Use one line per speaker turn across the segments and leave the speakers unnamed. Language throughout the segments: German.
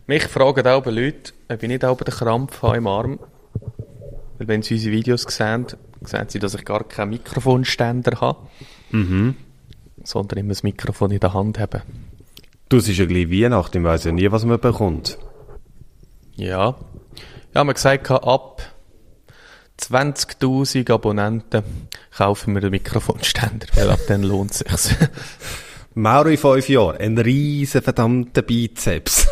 Mich fragen auch Leute, ob ich nicht auch den Krampf habe im Arm. Weil wenn sie unsere Videos sehen sie, dass ich gar keinen Mikrofonständer habe. Sondern immer das Mikrofon in der Hand habe.
Du, es ist ja gleich Weihnachten, ich weiss ja nie, was man bekommt.
Ja. Ja, man hat gesagt, ab 20'000 Abonnenten kaufen wir den Mikrofonständer, weil ab dann lohnt es sich.
Mauro in 5 Jahren, ein riesen verdammter Bizeps.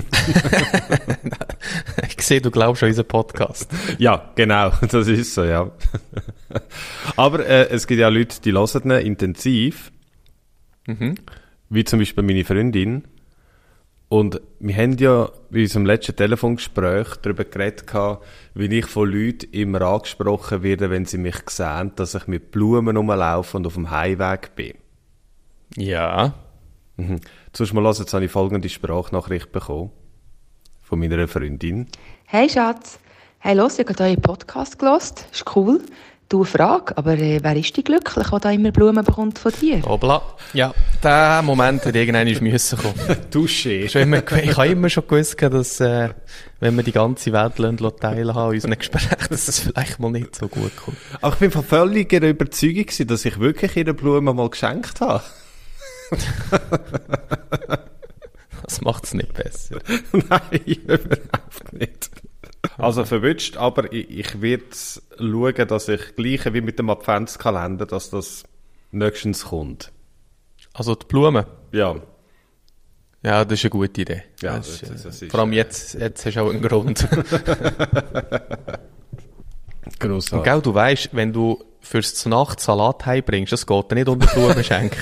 Ich sehe, du glaubst an unseren Podcast.
Ja, genau, das ist so, ja. Aber es gibt ja Leute, die hören ihn intensiv. Wie zum Beispiel meine Freundin. Und wir haben ja bei unserem letzten Telefongespräch darüber geredet, wie ich von Leuten immer angesprochen werde, wenn sie mich sehen, dass ich mit Blumen rumlaufe und auf dem Heimweg bin.
Ja.
Zuerst mal hören, jetzt habe ich folgende Sprachnachricht bekommen. Von meiner Freundin.
Hey Schatz, hey, los, ich habe gerade euren Podcast gehört. Ist cool. Du, Frage, aber wer ist die glücklich, der da immer Blumen bekommt von dir?
Obla. Ja, der Moment hat irgendwann müssen kommen.
Dusche.
Ich habe immer schon gewusst, dass, wenn wir die ganze Welt teilhaben an unseren Gesprächen, dass es vielleicht mal nicht so gut kommt.
Aber ich bin von völliger Überzeugung gewesen, dass ich wirklich ihre Blumen mal geschenkt habe.
Das macht es nicht besser.
Nein, überhaupt nicht. Also verwünscht, aber ich werde schauen, dass ich, gleich wie mit dem Adventskalender, dass das nächstens kommt.
Also die Blumen?
Ja.
Ja, das ist eine gute Idee.
Ja,
das
ist,
vor allem jetzt hast du auch einen Grund.
Grossartig.
Und gell, du weisst, wenn du fürs Nacht Salat heimbringst, das geht nicht unter Blumen schenken.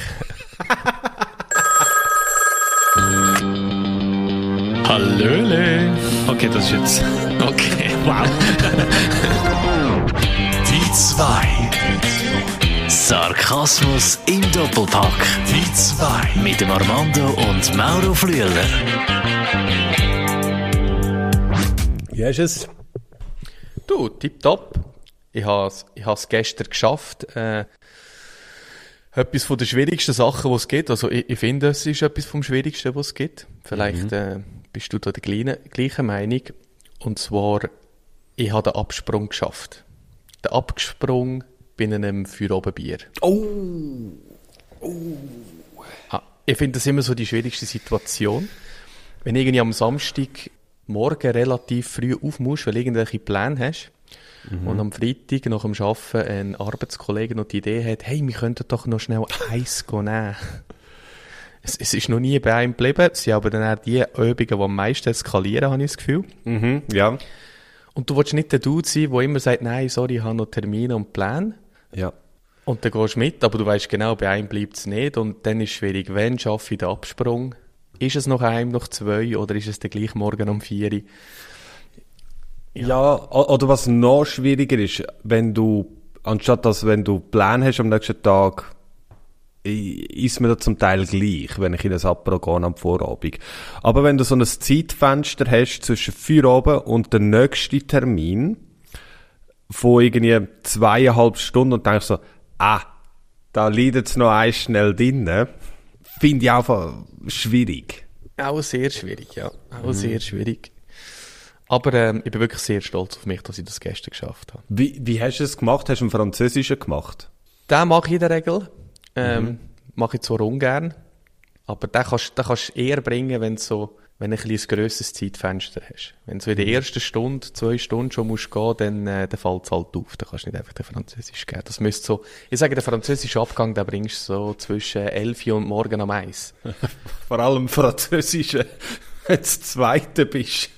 Hallöle.
Okay, das ist jetzt...
Okay, wow.
Die 2. Sarkasmus im Doppelpack. Die 2. Mit dem Armando und Mauro Flüeler.
Wie hast du es?
Du, tipptopp. Ich has gestern geschafft. Etwas von den schwierigsten Sachen, die es gibt. Also ich finde, es ist etwas vom Schwierigsten, was es gibt. Vielleicht bist du da der gleichen Meinung. Und zwar, ich habe den Absprung geschafft. Den Absprung bei einem Feierabendbier. Ich finde das immer so die schwierigste Situation. Wenn du irgendwie am Samstagmorgen relativ früh auf musst, weil du irgendwelche Pläne hast, und am Freitag nach dem Arbeiten ein Arbeitskollege noch die Idee hat, hey, wir könnten doch noch schnell Eis nehmen. Es ist noch nie bei einem geblieben. Es sind aber dann auch die Übungen, die am meisten eskalieren, habe ich das Gefühl.
Ja.
Und du willst nicht der Dude sein, der immer sagt, nein, sorry, ich habe noch Termine und Pläne.
Ja.
Und dann gehst du mit, aber du weißt genau, bei einem bleibt es nicht. Und dann ist es schwierig, wenn schaffe ich den Absprung? Ist es noch einem, noch 2 oder ist es dann gleich morgen um 4 Uhr?
Ja, oder was noch schwieriger ist, wenn du Pläne hast am nächsten Tag, ist mir das zum Teil gleich, wenn ich in ein Apéro gehe am Vorabend. Aber wenn du so ein Zeitfenster hast zwischen Feierabend und dem nächsten Termin von irgendwie 2,5 Stunden und denkst so, da liegt jetzt noch eins schnell drin, finde ich einfach schwierig.
Auch sehr schwierig, ja. Auch sehr schwierig. Aber ich bin wirklich sehr stolz auf mich, dass ich das gestern geschafft habe.
Wie hast du es gemacht? Hast du einen Französischen gemacht?
Den mache ich in der Regel. Mache ich zwar ungern, aber den kannst du eher bringen, wenn du ein bisschen grösseres Zeitfenster hast. Wenn du so in der ersten Stunde, 2 Stunden schon musst gehen, dann fällt es halt auf. Dann kannst du nicht einfach den Französisch geben. Das müsste so, ich sage, den französischen Abgang, den bringst du so zwischen 11 und morgen am 1.
Vor allem Französischen, wenn du das Zweite bist.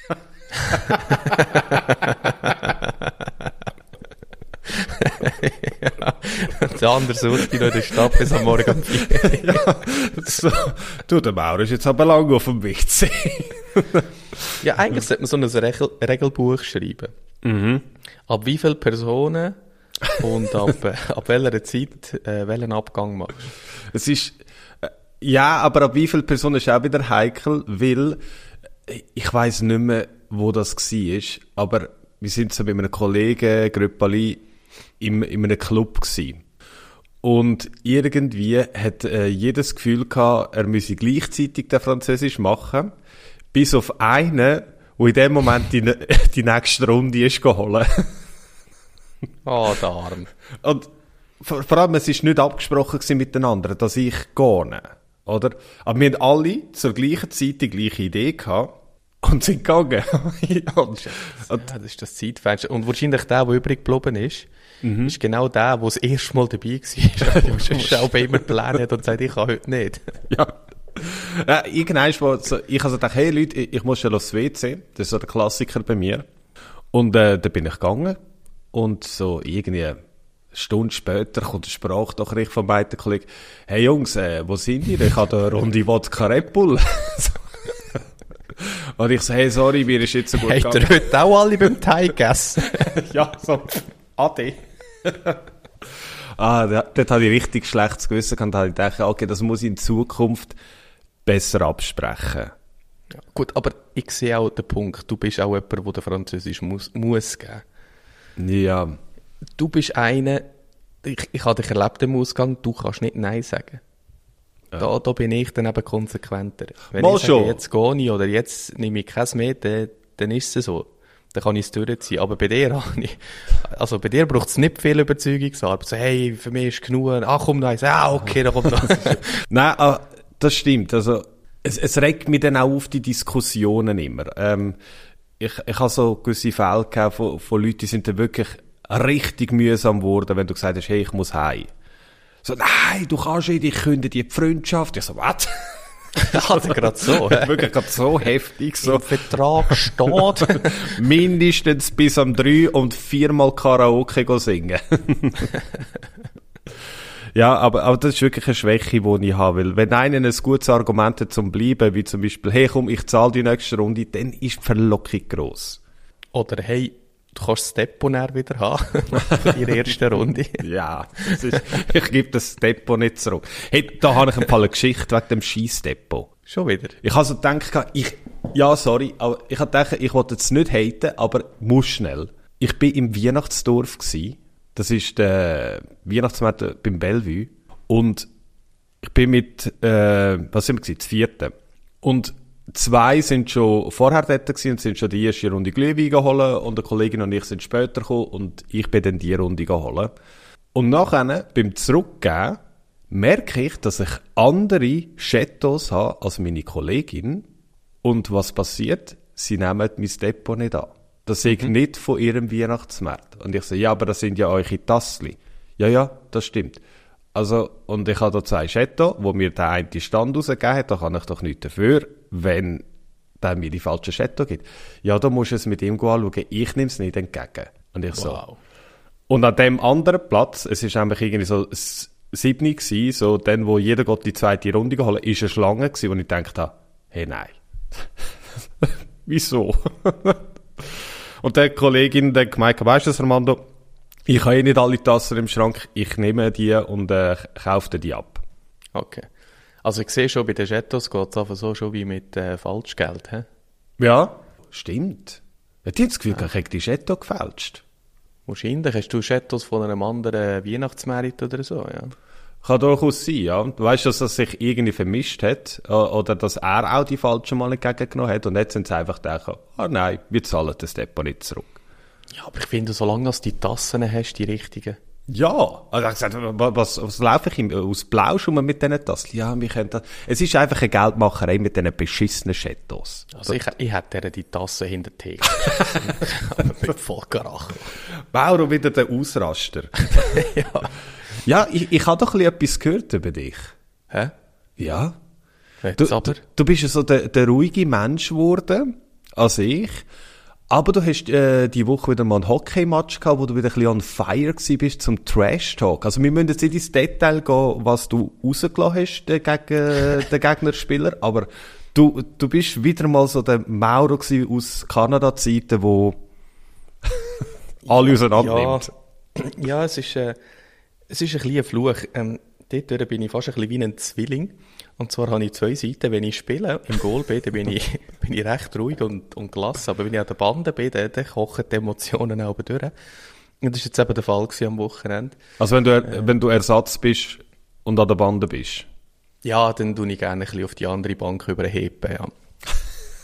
Ja, der andere sucht dich noch in der Stadt bis am Morgen um 4.
Ja, so. Du, der Mauro ist jetzt aber lang auf dem WC.
Ja, eigentlich sollte man so ein Regelbuch schreiben. Ab wie viele Personen und ab welcher Zeit welchen Abgang machst du?
Es ist, ja, aber ab wie viele Personen ist auch wieder heikel, weil ich weiss nicht mehr, wo das war, aber wir sind so bei einem Kollegen, Gröppali, in einem Club gewesen. Und irgendwie hat jeder das Gefühl gehabt, er müsse gleichzeitig den Französisch machen, Bis auf einen, der in dem Moment die nächste Runde ist geholt.
Oh, der Arm.
Und vor allem, es war nicht abgesprochen miteinander, dass ich gehe. Oder? Aber wir haben alle zur gleichen Zeit die gleiche Idee gehabt und sind gegangen.
Das ist das Zeitfenster. Und wahrscheinlich der übrig geblieben ist, ist genau der das erste Mal dabei war. Der sonst auch bei immer Pläne hat und sagt, ich kann heute nicht.
Ja. Irgendwann ich also gedacht, hey Leute, ich muss schon aufs WC. Das ist so der Klassiker bei mir. Und da bin ich gegangen. Und so irgendwie eine Stunde später kommt eine Sprachnachricht von beiden Kollegen. Hey Jungs, wo sind ihr? Ich habe da eine Runde Wodka Red Bull. Und ich so, hey, sorry, mir ist jetzt so gut gegangen.
Habt ihr heute auch alle beim Thai gegessen?
Ja, so, ade. Dort hatte ich richtig schlechtes Gewissen gehabt. Da habe ich gedacht, okay, das muss ich in Zukunft besser absprechen.
Ja, gut, aber ich sehe auch den Punkt. Du bist auch jemand, der den Französisch muss geben.
Ja.
Du bist einer, ich habe dich erlebt im Ausgang, du kannst nicht Nein sagen. Ja. Da bin ich dann eben konsequenter. Wenn
Mal
ich sage,
schon.
jetzt gehe ich oder jetzt nehme ich keins mehr, dann ist es so. Dann kann ich es durchziehen. Aber bei dir bei dir braucht es nicht viel Überzeugungsarbeit. So, hey, für mich ist genug. Ach, komm, noch eins. Okay, dann kommt das.
Nein, das stimmt. Also, es regt mich dann auch auf die Diskussionen immer. Ich habe so gewisse Fälle gehabt von Leuten, die sind dann wirklich richtig mühsam geworden, wenn du gesagt hast, hey, ich muss heim. So, nein, du kannst nicht, ich kündige die Freundschaft. Ich so, was?
Also gerade so.
Wirklich gerade so heftig. So.
Im Vertrag steht.
Mindestens bis am 3 und 4-mal Karaoke singen. Ja, aber das ist wirklich eine Schwäche, die ich habe. Weil wenn einer ein gutes Argument hat zum Bleiben, wie zum Beispiel, hey komm, ich zahle die nächste Runde, dann ist die Verlockung gross.
Oder hey, du kannst das Depot näher wieder haben. In der ersten Runde.
Ja, ich gebe das Depot nicht zurück. Hey, da habe ich eine Geschichte wegen dem Scheissdepot.
Schon wieder?
Ich habe so gedacht, aber ich habe gedacht, ich wollte jetzt nicht haten, aber muss schnell. Ich bin im Weihnachtsdorf gsi. Das ist der Weihnachtsmarkt beim Bellevue. Und ich bin mit, was sind wir gewesen? Das 4. Und 2 sind schon vorher dort gewesen und sind schon die erste Runde Glühwein geholt und eine Kollegin und ich sind später gekommen und ich bin dann die Runde geholt. Und nachher, beim Zurückgehen, merke ich, dass ich andere Chateaus habe als meine Kollegin. Und was passiert? Sie nehmen mein Depot nicht an. Das ist nicht von ihrem Weihnachtsmarkt. Und ich so, ja, aber das sind ja eure Tassli. Ja, das stimmt. Also, und ich habe da 2 Chateaux, wo mir der eine Stand rausgegeben hat, da kann ich doch nichts dafür, wenn der mir die falschen Chateaux gibt. Ja, da musst du es mit ihm anschauen, ich nehme es nicht entgegen. Und ich so.
Wow.
Und an dem anderen Platz, es ist nämlich irgendwie so 7 gewesen, so dann, wo jeder Gott die zweite Runde geholt hat, ist eine Schlange gewesen, wo ich gedacht habe, hey, nein. Wieso? Und der Kollegin hat gemeint, weisst du, Armando, ich habe nicht alle Tassen im Schrank, ich nehme die und kaufe die ab.
Okay. Also ich sehe schon, bei den Chateaus geht es einfach so schon wie mit Falschgeld. He?
Ja, stimmt. Ja, die haben das Gefühl, ich habe die Chateau gefälscht.
Wahrscheinlich hast du Chateaus von einem anderen Weihnachtsmarkt oder so, ja.
Kann durchaus sein, ja. Du weißt, dass das sich irgendwie vermischt hat oder dass er auch die falschen mal entgegengenommen hat und jetzt sind sie einfach gedacht, nein, wir zahlen das Depot nicht zurück.
Ja, aber ich finde, solange du die Tassen hast, die richtigen.
Ja, also ich habe gesagt, was laufe ich aus Blausch mit diesen Tassen? Ja, wir können das. Es ist einfach eine Geldmacherei mit diesen beschissenen Chateaus.
Also ich hätte die Tassen hinter der Theke. Mit Vollkaracho.
Mauro wieder der Ausraster.
Ja.
Ja, ich habe doch etwas gehört über dich.
Hä?
Ja. Du bist ja so der ruhige Mensch geworden, als ich. Aber du hast die Woche wieder mal ein Hockey-Match gehabt, wo du wieder ein bisschen on fire gewesen bist zum Trash-Talk. Also wir müssen jetzt nicht ins Detail gehen, was du rausgelassen hast gegen den Gegnerspieler, aber du bist wieder mal so der Mauro gewesen aus Kanada-Zeiten, wo alle auseinander nimmt.
Ja, es ist ein bisschen ein Fluch. Dort bin ich fast ein bisschen wie ein Zwilling. Und zwar habe ich 2 Seiten. Wenn ich spiele, im Goal bin, dann bin ich recht ruhig und gelassen. Aber wenn ich an der Bande bin, dann kochen die Emotionen auch durch. Und das war jetzt eben der Fall am Wochenende.
Also wenn du Ersatz bist und an der Bande bist?
Ja, dann tue ich gerne ein bisschen auf die andere Bank überheben, ja.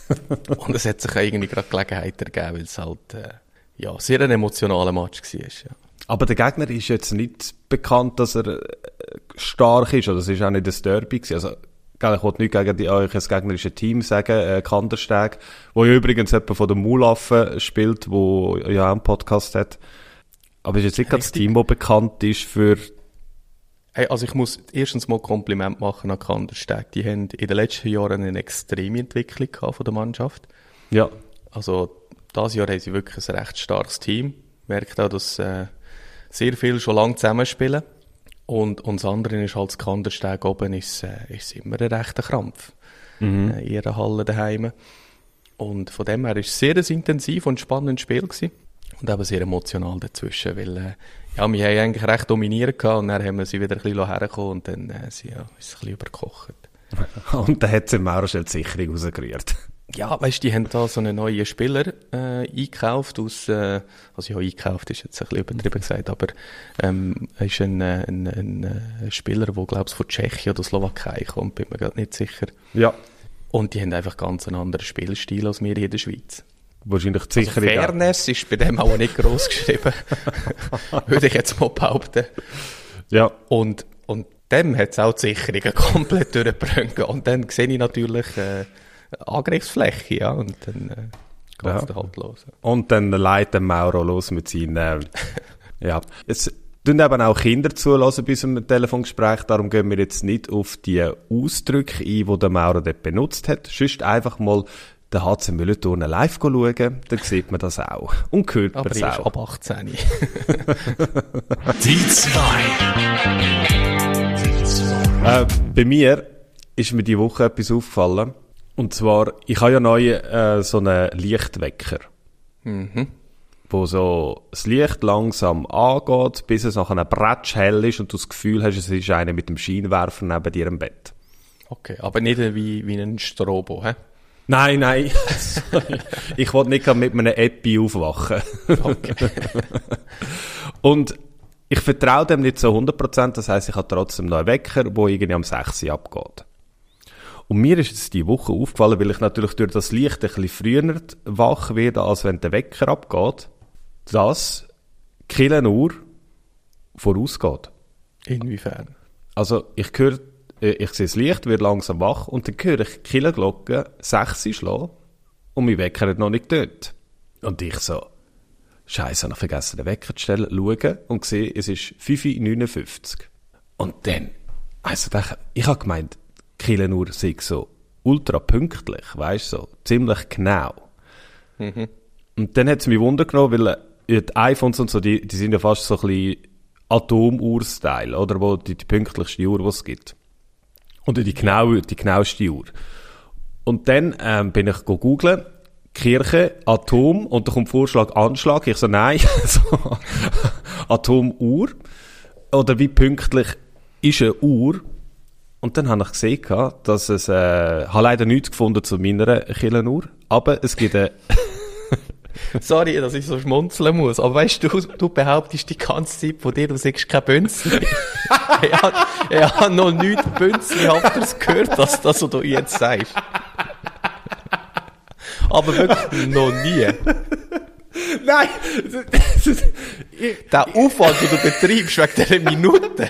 Und es hat sich irgendwie gerade Gelegenheit ergeben, weil es halt, sehr ein emotionaler Match war. Ja.
Aber der Gegner ist jetzt nicht bekannt, dass er stark ist, oder es ist auch nicht ein Derby gewesen. Also, ich wollte nicht gegen euch ein gegnerisches Team sagen, Kandersteg, wo ja übrigens jemand von den Mulaffen spielt, wo ja auch einen Podcast hat. Aber ist jetzt nicht das Team, das bekannt ist für...
Hey, also ich muss erstens mal Kompliment machen an Kandersteg. Die haben in den letzten Jahren eine extreme Entwicklung gehabt von der Mannschaft.
Ja.
Also, dieses Jahr haben sie wirklich ein recht starkes Team. Merkt auch, dass sehr viel schon lange zusammenspielen. Und das andere ist halt, das Kandersteg oben ist immer ein rechter Krampf. In ihrer Halle daheim. Und von dem her war es sehr ein intensiv und spannendes Spiel gewesen. Und eben sehr emotional dazwischen, weil wir haben eigentlich recht dominiert gehabt und dann haben wir sie wieder ein bisschen hergekommen und dann ist es ein bisschen übergekocht.
Und dann hat sie im Mauerschell die Sicherung rausgerührt.
Ja, weißt du, die haben da so einen neuen Spieler eingekauft eingekauft ist jetzt ein bisschen übertrieben gesagt, aber er ist ein Spieler, der, glaube ich, von Tschechien oder Slowakei kommt, bin mir gerade nicht sicher.
Ja.
Und die haben einfach ganz einen anderen Spielstil als wir hier in der Schweiz.
Wahrscheinlich die Sicherung.
Also Fairness ist bei dem auch nicht gross geschrieben. Würde ich jetzt mal behaupten.
Ja.
Und dem hat es auch die Sicherungen komplett durchgebrannt. Und dann sehe ich natürlich Angriffsfläche, ja. Und dann geht es halt los.
Und dann leitet Mauro los mit seinen... ja. Es tun eben auch Kinder zulassen bei so einem Telefongespräch. Darum gehen wir jetzt nicht auf die Ausdrücke ein, die der Mauro dort benutzt hat. Sonst einfach mal den HC Müller live schauen, dann sieht man das auch. Und hört man es auch.
Aber ab 18.
Die 2.
Bei mir ist mir die Woche etwas aufgefallen. Und zwar, ich habe ja neu so einen Lichtwecker. Wo so das Licht langsam angeht, bis es nachher bretsch hell ist und du das Gefühl hast, es ist einer mit dem Scheinwerfer neben dir im Bett.
Okay, aber nicht wie ein Strobo, hä?
Nein. Ich wollte nicht mit einem Epi aufwachen.
Okay.
Und ich vertraue dem nicht so 100%, das heisst, ich habe trotzdem noch einen Wecker, der irgendwie am 6 Uhr abgeht. Und mir ist jetzt die Woche aufgefallen, weil ich natürlich durch das Licht ein bisschen früher wach werde, als wenn der Wecker abgeht, dass die Kirchenuhr vorausgeht.
Inwiefern?
Also ich sehe das Licht, werde langsam wach und dann höre ich die Kirchenglocke 6 Uhr schlagen und mein Wecker hat noch nicht getönt. Und ich so, Scheiße, habe ich vergessen, den Wecker zu stellen, schaue und sehe, es ist 5:59 Uhr. Und dann, ich habe gemeint, die Kirchenuhr sei so ultra pünktlich, weisst so, ziemlich genau. Und dann hat es mich Wunder genommen, weil die iPhones und so, die sind ja fast so ein bisschen Atomuhr-Style, oder, wo die pünktlichste Uhr, die es gibt. Oder die genaueste Uhr. Und dann bin ich googlen, Kirche, Atom, und da kommt Vorschlag Anschlag. Ich so, nein, so, Atomuhr. Oder wie pünktlich ist eine Uhr? Und dann habe ich gesehen, dass es, habe leider nichts gefunden zu meiner Kirchenuhr, aber es gibt eine...
Sorry, dass ich so schmunzeln muss, aber weißt du behauptest die ganze Zeit von dir, du sagst kein Bünzli. Ich habe noch nichts Bünzlihafteres gehört, als das, was du jetzt sagst. Aber wirklich noch nie.
Nein!
Der Aufwand, den du betreibst wegen dieser Minute,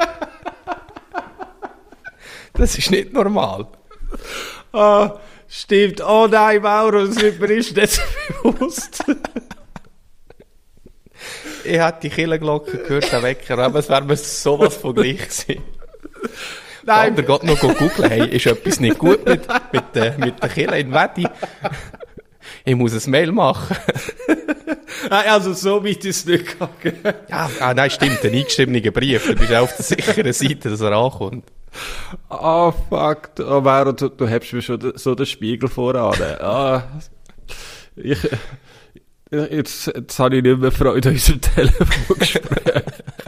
das ist nicht normal.
Ah, stimmt. Oh nein, Mauro, das ist mir nicht bewusst.
Ich hätte die Kirchenglocke gehört, den Wecker, aber es wäre mir sowas von gleich gewesen. Nein. Der geht noch googeln, hey, ist etwas nicht gut mit der Kirche in Wedi? Ich muss ein Mail machen.
Also so weit ist es nicht gegangen.
Ja, nein, stimmt, ein eingeschriebener Brief. Du bist auf der sicheren Seite, dass er ankommt.
Oh fuck, oh Mauro, du hast mir schon so den Spiegel voran. Jetzt habe ich nicht mehr Freude an unserem Telefongespräch.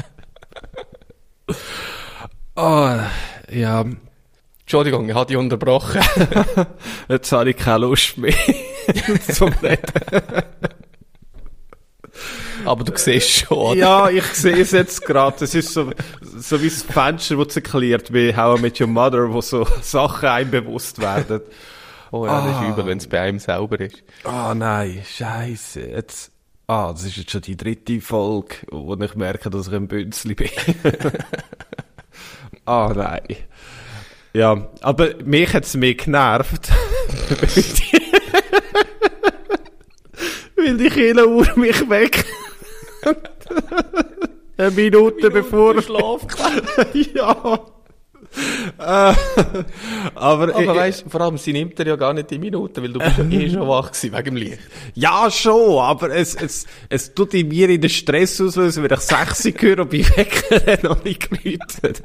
Oh, ja.
Entschuldigung, ich habe dich unterbrochen.
Jetzt habe ich keine Lust mehr zum Reden.
Aber du siehst schon, oder?
Ja, ich sehe es jetzt gerade. Es ist so wie das Fenster, das zerklärt, wie How I Met Your Mother, wo so Sachen einem bewusst werden.
Oh ja, das ist übel, wenn es bei einem selber ist.
Nein, Scheiße. Jetzt, das ist jetzt schon die 3. Folge, wo ich merke, dass ich ein Bünzli bin. Nein. Ja, aber mich hat es mehr genervt. Weil die Killuhr mich weg. Eine Minute bevor
Schlaf.
Ja. Aber
weißt, vor allem, sie nimmt dir ja gar nicht die Minute, weil du bist ja schon wach gewesen, wegen dem Licht.
Ja, schon, aber es tut in mir in den Stress auslösen, wenn ich 6 höre und bei Wecker noch nicht geläutet.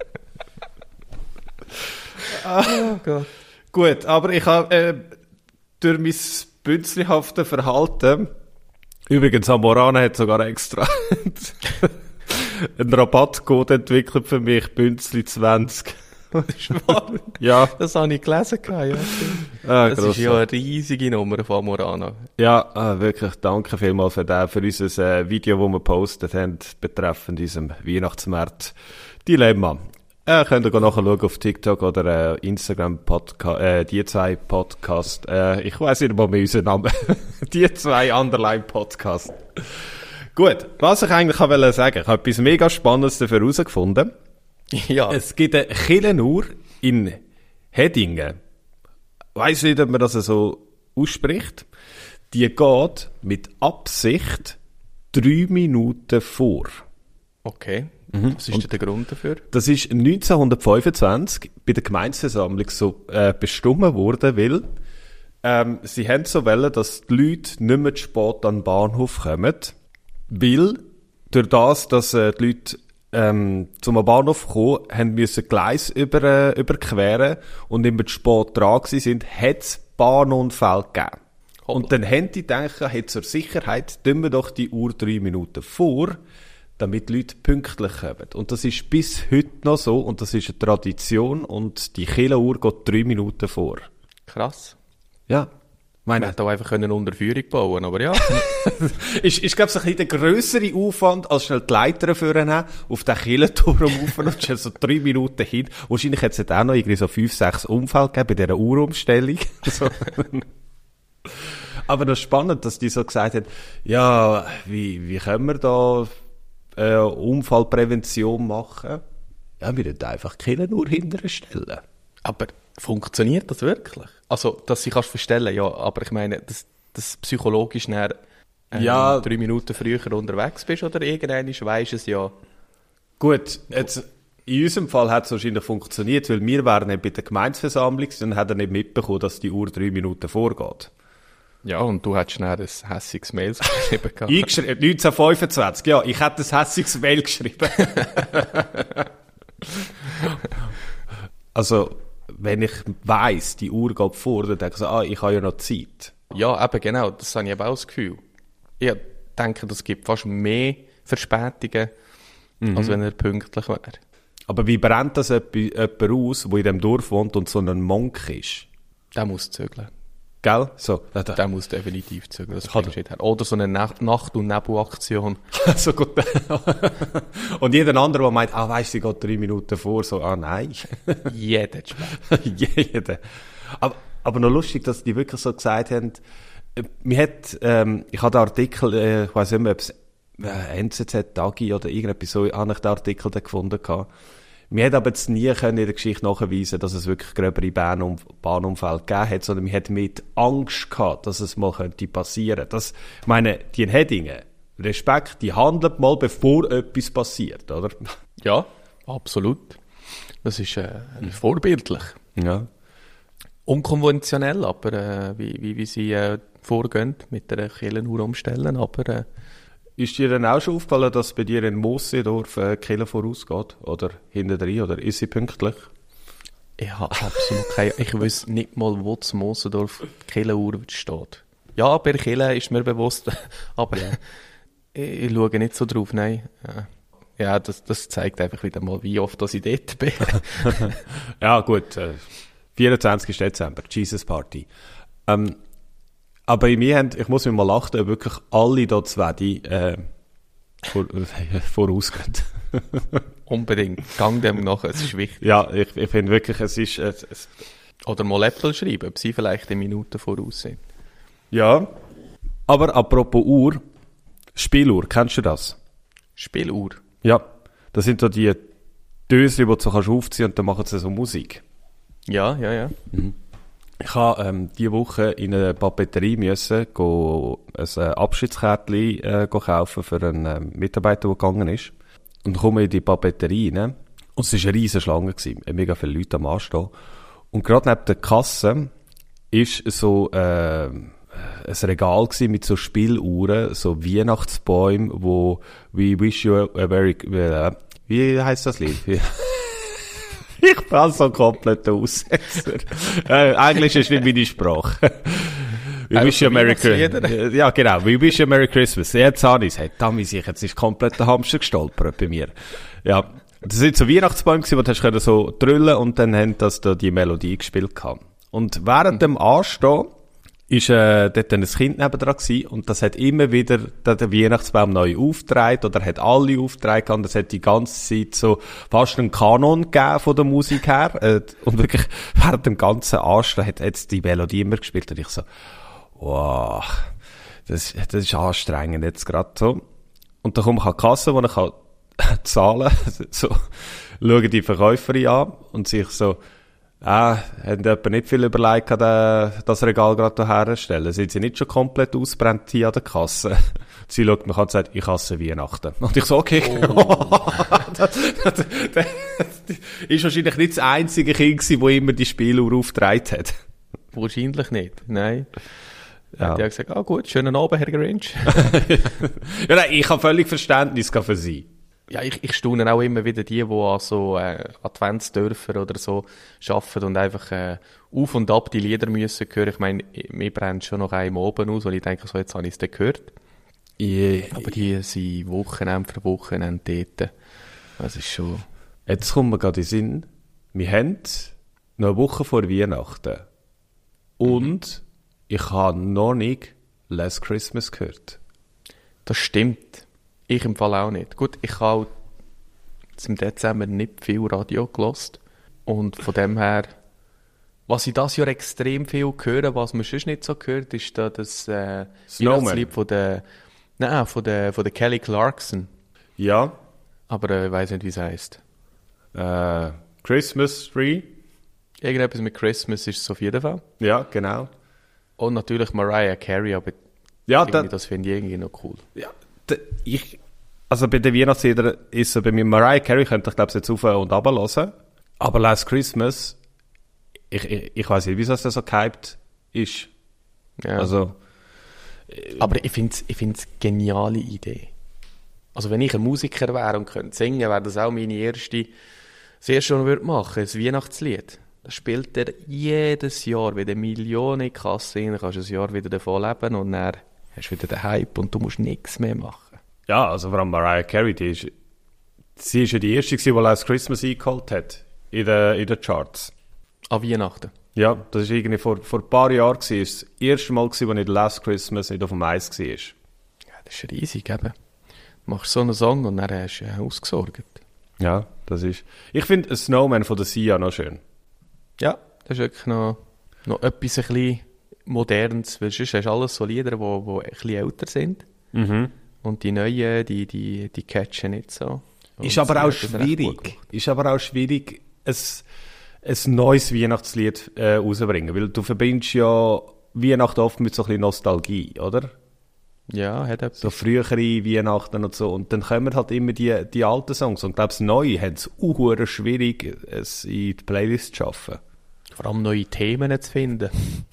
Oh Gott.
Gut, aber ich habe durch mein bünzlihaftes Verhalten, übrigens Amorana hat sogar extra einen Rabattcode entwickelt für mich, Bünzli 20. Ja.
Das habe ich gelesen. Ja, das ist ja eine riesige Nummer von Amorana.
Ja, wirklich danke vielmals für unser Video, das wir gepostet haben, betreffend diesem Weihnachtsmarkt-Dilemma. Könnt ihr nachschauen auf TikTok oder Instagram Podcast, die 2 Podcast. Ich weiss nicht mal mehr unseren Namen. Die 2 Underline Podcast. Gut, was ich eigentlich wollte sagen, ich habe etwas mega Spannendes dafür herausgefunden.
Ja.
Es gibt eine Kirchenuhr in Hedingen. Weiss nicht, ob man das so ausspricht. Die geht mit Absicht 3 Minuten vor.
Okay. Was ist denn der Grund dafür?
Das ist 1925 bei der Gemeindeversammlung so bestimmt worden, weil sie haben so wollen, dass die Leute nicht mehr zu spät an den Bahnhof kommen, weil durch das, dass die Leute zum Bahnhof kommen, haben müssen Gleis überqueren und immer zu spät dran sind, hat es Bahnunfall gegeben. Und dann haben die gedacht, hey, zur Sicherheit tun wir doch die Uhr 3 Minuten vor, damit die Leute pünktlich kommen. Und das ist bis heute noch so und das ist eine Tradition und die Kirchenuhr geht 3 Minuten vor.
Krass.
Ja.
Man hätte auch einfach eine Unterführung bauen, aber ja.
ist glaube ich, ein bisschen der grössere Aufwand, als schnell die Leiter vornehmen, auf den Kirchenturm rauf und schnell so 3 Minuten hin. Wahrscheinlich hat es auch noch irgendwie so 5, 6 Unfälle gegeben bei dieser Uhrumstellung. So. Aber das ist spannend, dass die so gesagt haben, ja, wie können wir da Unfallprävention machen? Ja, wir müssen einfach die Kirchenuhr hinterher stellen.
Aber funktioniert das wirklich? Also, dass sie kannst verstellen, ja, aber ich meine, dass psychologisch näher 3 Minuten früher unterwegs bist oder irgendwann weisst es ja.
Gut, jetzt in unserem Fall hat es wahrscheinlich funktioniert, weil wir wären nicht bei der Gemeindeversammlung und haben nicht mitbekommen, dass die Uhr 3 Minuten vorgeht.
Ja, und du hättest schnell ein hässiges Mail geschrieben.
Eingeschrieben, 1925, ja, ich hätte ein hässiges Mail geschrieben. Also, wenn ich weiss, die Uhr geht vor, dann denke ich ich habe ja noch Zeit.
Ja, eben genau, das habe ich eben auch das Gefühl. Ich denke, das gibt fast mehr Verspätungen, als wenn er pünktlich wäre.
Aber wie brennt das jemand aus, der in diesem Dorf wohnt und so ein Monk ist?
Der muss zügeln.
Gell? So.
Der muss definitiv zügeln. Das kann nicht her. Oder so eine Nacht- und Nebelaktion.
So gut. Und jeder andere, der meint, weisst du, sie geht 3 Minuten vor, so, nein.
Jeder.
Jeder. Aber noch lustig, dass die wirklich so gesagt haben, ich habe den Artikel, ich weiss nicht mehr, ob es NZZ, Tagi oder irgendetwas so, habe ich den Artikel da gefunden gehabt. Wir haben aber jetzt nie in der Geschichte nachweisen, dass es wirklich gröbere Bahnunfälle gegeben hat, sondern wir hatten mit Angst gehabt, dass es mal passieren könnte. Ich meine, die in Hedingen, Respekt, die handeln mal, bevor etwas passiert, oder?
Ja, absolut. Das ist vorbildlich.
Ja.
Unkonventionell, aber wie sie vorgehen mit der Kirchenuhr umstellen, aber
ist dir dann auch schon aufgefallen, dass bei dir in Mossedorf die Kirche vorausgeht? Oder hintendrein? Oder ist sie pünktlich?
Ich habe absolut keine... Ich weiss nicht mal, wo zu Mosendorf die Kirchenuhr steht. Ja, bei der Kirche ist mir bewusst, aber ich schaue nicht so drauf, nein. Ja, das zeigt einfach wieder mal, wie oft dass ich dort bin.
Ja, gut. 24. Dezember, Jesus Party. Aber ich muss mir mal lachen, ob wirklich alle da zwei vorausgehen.
Unbedingt. Gang dem nach, es ist wichtig.
Ja, ich finde wirklich, es ist,
Oder mal Apple schreiben, ob sie vielleicht eine Minute voraus sind.
Ja. Aber apropos Uhr, Spieluhr, kennst du das?
Spieluhr?
Ja. Das sind so die Dösli, die du so aufziehen kannst und dann machen sie so Musik.
Ja.
Ich habe diese Woche in eine Papeterie müssen, ein Abschiedskärtchen kaufen für einen Mitarbeiter, der gegangen ist. Und komme in die Papeterie rein. Und es war eine riesige Schlange gewesen. Mega viele Leute am Anstehen. Und gerade neben der Kasse ist so ein Regal gewesen mit so Spieluhren, so Weihnachtsbäume, wo We Wish You a Merry... Wie heisst das Lied? Ich bin so komplett der Aussetzer. Englisch ist nicht meine Sprache. We wish you a Merry Christmas. Ja, genau. We wish you a Merry Christmas. Jetzt habe ich es. Hey, jetzt ist komplett der Hamster gestolpert bei mir. Ja. Das sind so Weihnachtsbäume gewesen, wo du hast so drüllen und dann haben das da die Melodie gespielt gehabt. Und während dem Anstehen ist dort ein Kind nebendran gewesen und das hat immer wieder den Weihnachtsbaum neu aufgetragen oder hat alle aufgetragen und das hat die ganze Zeit so fast einen Kanon gegeben von der Musik her und wirklich während dem ganzen Anstehen hat jetzt die Melodie immer gespielt und ich so, wow, das ist anstrengend jetzt gerade so. Und dann komme ich an die Kasse, wo ich zahlen, so, schaue die Verkäuferin an und sich so, haben jemand nicht viel überlegt, das Regal gerade herzustellen? Sind sie nicht schon komplett ausbrennt hier an der Kasse? Sie schaut mich an und sagt, ich hasse Weihnachten. Und ich so, okay. Oh. das ist wahrscheinlich nicht das einzige Kind gewesen, das immer die Spieluhr aufgetragen hat.
Wahrscheinlich nicht, nein.
Ja.
Die hat gesagt, gut, schönen Abend, Herr Grinch.
Ja, nein, ich habe völlig Verständnis für sie.
Ja, ich staune auch immer wieder die an so Adventsdörfern oder so arbeiten und einfach auf und ab die Lieder müssen hören. Ich meine, mir brennt schon noch einem oben aus, weil ich denke, so jetzt habe ich es dann gehört. Aber die sind Wochenende für Wochenende dort. Das ist schon...
Jetzt kommt mir gerade in den Sinn, wir haben noch eine Woche vor Weihnachten und ich habe noch nicht Last Christmas gehört.
Das stimmt. Ich im Fall auch nicht. Gut, ich habe im Dezember nicht viel Radio gehört. Und von dem her, was ich das Jahr extrem viel höre, was man sonst nicht so hört, ist da das Weihnachtslied von der Kelly Clarkson.
Ja.
Aber ich weiss nicht, wie es heisst.
Christmas Tree?
Irgendetwas mit Christmas ist es auf jeden Fall.
Ja, genau.
Und natürlich Mariah Carey, aber
ja,
das finde ich irgendwie noch cool.
Ja. Also bei den Weihnachtsliedern ist es bei mir Mariah Carey, könnte ich glaube jetzt auf und runter hören. Aber Last Christmas, ich weiss nicht, wieso das so gehypt ist.
Ja.
Also,
aber ich finde es eine geniale Idee. Also wenn ich ein Musiker wäre und könnte singen, wäre das auch meine erste, das erste, was ich machen würde, ein Weihnachtslied. Das spielt er jedes Jahr wieder Millionen in die Kasse rein, kannst ein Jahr wieder davon leben und dann hast du wieder den Hype und du musst nichts mehr machen.
Ja, also vor allem Mariah Carey, sie ist ja die erste, die Last Christmas eingeholt hat in den Charts.
An Weihnachten?
Ja, das war irgendwie vor ein paar Jahren das erste Mal, als nicht Last Christmas nicht auf dem Eis war. Ja,
das ist riesig, eben. Du machst so einen Song und dann hast du ausgesorgt.
Ja, das ist... Ich finde Snowman von der Sia noch schön.
Ja, das ist wirklich noch etwas ein bisschen Modernes, weil sonst hast du alles so Lieder, die ein bisschen älter sind.
Mhm.
Und die neuen, die catchen nicht so. Und
ist aber auch schwierig, ein neues Weihnachtslied rauszubringen, weil du verbindest ja Weihnachten oft mit so ein bisschen Nostalgie, oder?
Ja, hat etwas.
So frühere Weihnachten und so. Und dann kommen halt immer die alten Songs. Und ich glaube, das Neue hat es auch schwierig, es in die Playlist zu schaffen.
Vor allem neue Themen zu finden.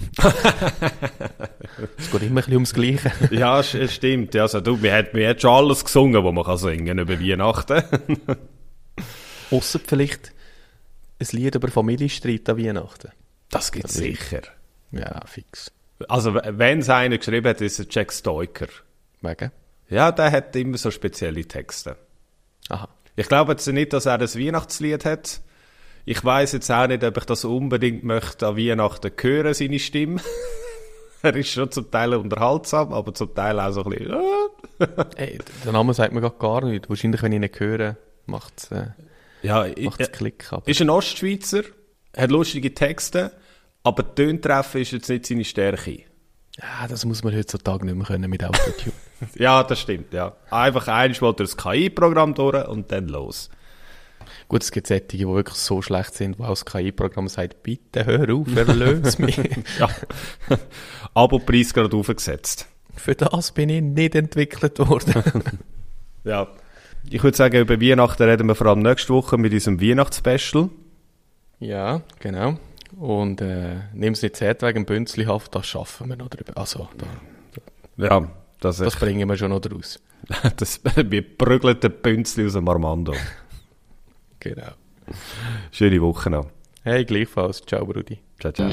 Es geht immer ein bisschen ums Gleiche.
Ja, es stimmt. Ja, also, wir haben schon alles gesungen, was man kann singen über Weihnachten.
Ausser vielleicht ein Lied über Familienstreit an Weihnachten.
Das gibt es sicher.
Ja, fix.
Also, wenn es einer geschrieben hat, ist es Jack Stoiker.
Wegen?
Ja, der hat immer so spezielle Texte.
Aha.
Ich glaube jetzt nicht, dass er ein Weihnachtslied hat. Ich weiss jetzt auch nicht, ob ich das unbedingt möchte an Weihnachten hören, seine Stimme. Er ist schon zum Teil unterhaltsam, aber zum Teil auch so ein bisschen...
Hey, der Name sagt mir gar nichts. Wahrscheinlich, wenn ich ihn höre, macht es Klick ab.
Ist ein Ostschweizer, hat lustige Texte, aber Töne treffen ist jetzt nicht seine Stärke.
Ja, das muss man heutzutage nicht mehr können mit Autotune.
Ja, das stimmt, ja. Einfach einmal durch das KI-Programm durch und dann los.
Gut, es gibt solche, die wirklich so schlecht sind, wo auch das KI-Programm sagt, bitte hör auf, erlöse mich.
Ja. Abo-Preis gerade aufgesetzt.
Für das bin ich nicht entwickelt worden.
Ja. Ich würde sagen, über Weihnachten reden wir vor allem nächste Woche mit unserem Weihnachtsspecial.
Ja, genau. Und nimm es nicht zart wegen Bünzlihaft, das schaffen wir noch drüber. Also,
Ja,
das bringen wir schon noch draus.
Wir prügeln den Bünzli aus dem Armando.
Genau.
Schöne Woche noch.
Hey, gleichfalls. Ciao, Brudi.
Ciao, ciao.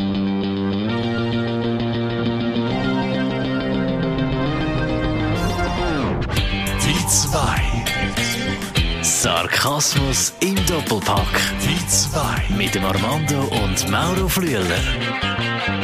Die 2. Sarkasmus im Doppelpack. Die 2. Mit dem Armando und Mauro Flüeler.